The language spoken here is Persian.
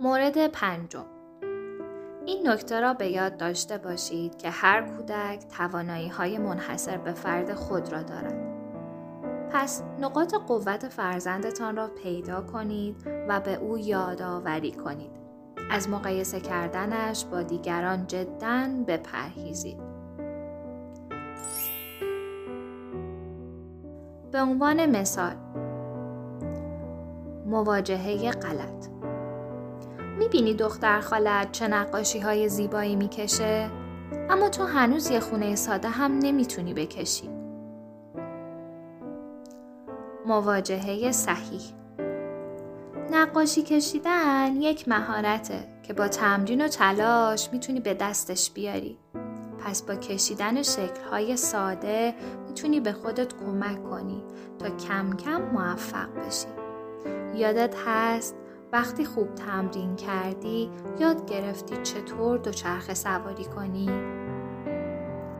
مورد 5. این نکته را به یاد داشته باشید که هر کودک توانایی‌های منحصر به فرد خود را دارد. پس نقاط قوت فرزندتان را پیدا کنید و به او یادآوری کنید. از مقایسه کردنش با دیگران جداً بپرهیزید. به عنوان مثال، مواجهه غلط. میبینی دختر خالت چه نقاشی‌های زیبایی میکشه؟ اما تو هنوز یه خونه ساده هم نمیتونی بکشی. مواجهه صحیح. نقاشی کشیدن یک مهارته که با تمرین و تلاش میتونی به دستش بیاری. پس با کشیدن شکل‌های ساده میتونی به خودت کمک کنی تا کم کم موفق بشی. یادت هست وقتی خوب تمرین کردی یاد گرفتی چطور دوچرخه سواری کنی؟